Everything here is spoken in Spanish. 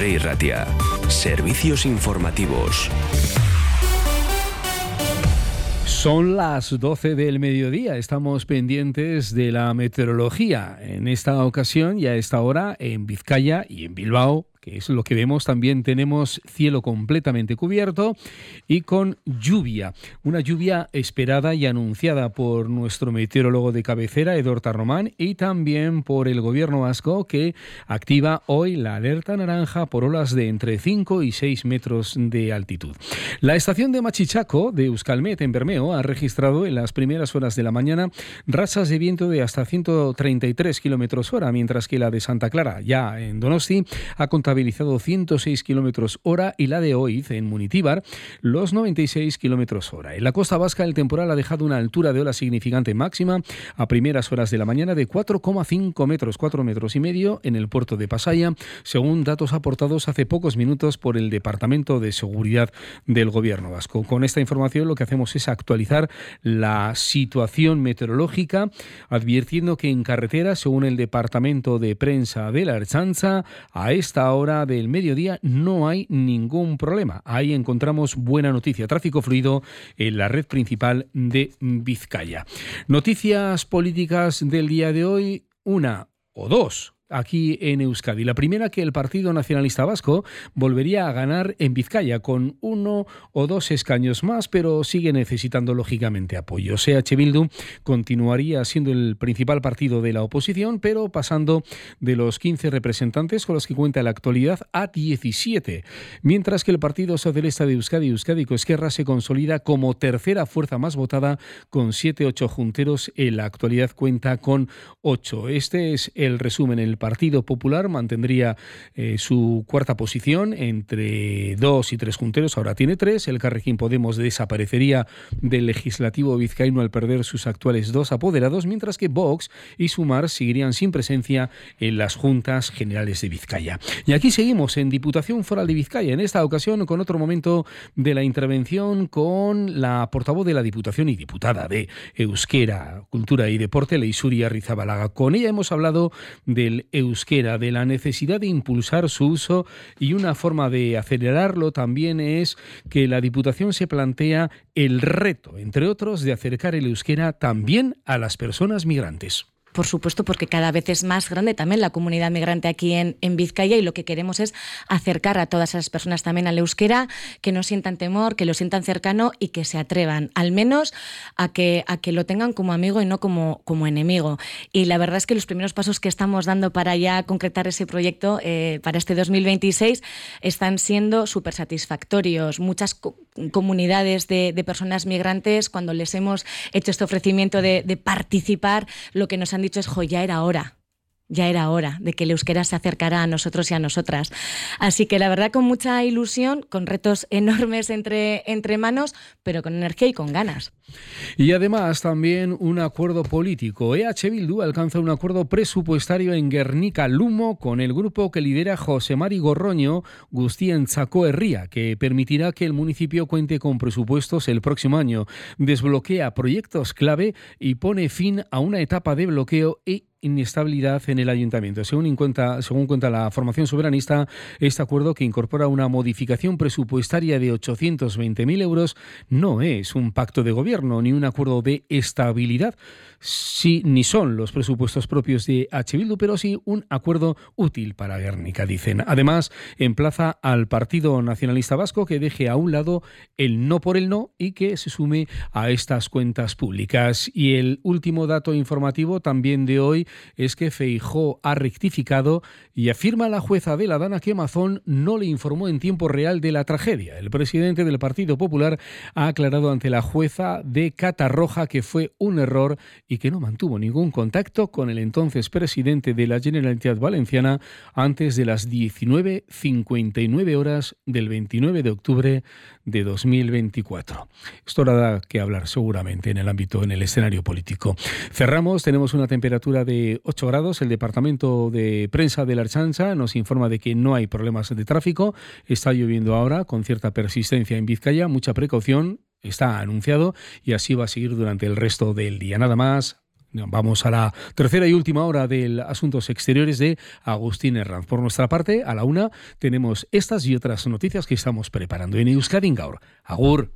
Rey Ratia. Servicios informativos. Son las 12 del mediodía, estamos pendientes de la meteorología. En esta ocasión y a esta hora en Vizcaya y en Bilbao, que es lo que vemos, también tenemos cielo completamente cubierto y con lluvia. Una lluvia esperada y anunciada por nuestro meteorólogo de cabecera, Edorta Román, y también por el gobierno vasco, que activa hoy la alerta naranja por olas de entre 5 y 6 metros de altitud. La estación de Machichaco de Euskalmet en Bermeo ha registrado en las primeras horas de la mañana rachas de viento de hasta 133 kilómetros hora, mientras que la de Santa Clara, ya en Donosti, ha contabilizado 106 kilómetros hora y la de Oiz, en Munitíbar, los 96 kilómetros hora. En la costa vasca, el temporal ha dejado una altura de ola significante máxima a primeras horas de la mañana de 4,5 metros, 4 metros y medio en el puerto de Pasaia, según datos aportados hace pocos minutos por el Departamento de Seguridad del Gobierno vasco. Con esta información lo que hacemos es actualizar la situación meteorológica, advirtiendo que en carretera, según el Departamento de Prensa de la Ertzaintza, a esta hora del mediodía no hay ningún problema. Ahí encontramos buena noticia. Tráfico fluido en la red principal de Vizcaya. Noticias políticas del día de hoy, una o dos aquí en Euskadi. La primera, que el Partido Nacionalista Vasco volvería a ganar en Vizcaya con 1 o 2 escaños más, pero sigue necesitando lógicamente apoyo. EH Bildu continuaría siendo el principal partido de la oposición, pero pasando de los 15 representantes con los que cuenta en la actualidad a 17, mientras que el Partido Socialista de Euskadi, Euskadiko Ezkerra, se consolida como tercera fuerza más votada con 7-8 junteros. En la actualidad cuenta con 8. Este es el resumen. El Partido Popular mantendría su cuarta posición entre 2 y 3 junteros, ahora tiene 3. El Elkarrekin Podemos desaparecería del legislativo vizcaíno al perder sus actuales 2 apoderados, mientras que Vox y Sumar seguirían sin presencia en las Juntas Generales de Vizcaya. Y aquí seguimos en Diputación Foral de Vizcaya, en esta ocasión con otro momento de la intervención con la portavoz de la Diputación y diputada de Euskera, Cultura y Deporte, Leixuri Arrizabalaga. Con ella hemos hablado del euskera, de la necesidad de impulsar su uso, y una forma de acelerarlo también es que la Diputación se plantea el reto, entre otros, de acercar el euskera también a las personas migrantes. Por supuesto, porque cada vez es más grande también la comunidad migrante aquí en Vizcaya, y lo que queremos es acercar a todas esas personas también al euskera, que no sientan temor, que lo sientan cercano y que se atrevan, al menos a que lo tengan como amigo y no como enemigo. Y la verdad es que los primeros pasos que estamos dando para ya concretar ese proyecto para este 2026 están siendo súper satisfactorios. Muchas comunidades de personas migrantes, cuando les hemos hecho este ofrecimiento de participar, lo que nos han dicho es: ya era hora de que el euskera se acercara a nosotros y a nosotras. Así que la verdad, con mucha ilusión, con retos enormes entre manos, pero con energía y con ganas. Y además también un acuerdo político. EH Bildu alcanza un acuerdo presupuestario en Gernika-Lumo con el grupo que lidera José Mari Gorroño Guztientzako Herria, que permitirá que el municipio cuente con presupuestos el próximo año. Desbloquea proyectos clave y pone fin a una etapa de bloqueo e inestabilidad en el ayuntamiento. Según cuenta la formación soberanista, este acuerdo, que incorpora una modificación presupuestaria de 820.000 euros, no es un pacto de gobierno ni un acuerdo de estabilidad, ni son los presupuestos propios de EH Bildu, pero sí un acuerdo útil para Guernica, dicen. Además, emplaza al Partido Nacionalista Vasco que deje a un lado el no por el no y que se sume a estas cuentas públicas. Y el último dato informativo también de hoy es que Feijóo ha rectificado y afirma la jueza de la Dana que Mazón no le informó en tiempo real de la tragedia. El presidente del Partido Popular ha aclarado ante la jueza de Catarroja que fue un error y que no mantuvo ningún contacto con el entonces presidente de la Generalitat Valenciana antes de las 19:59 horas del 29 de octubre de 2024. Esto da que hablar seguramente en el escenario político. Cerramos, tenemos una temperatura de 8 grados. El Departamento de Prensa de la Ertzaintza nos informa de que no hay problemas de tráfico. Está lloviendo ahora con cierta persistencia en Vizcaya. Mucha precaución, está anunciado, y así va a seguir durante el resto del día. Nada más. Vamos a la tercera y última hora del Asuntos Exteriores de Agustín Herranz. Por nuestra parte, a la 1 tenemos estas y otras noticias que estamos preparando en Euskadi Gaur. Agur.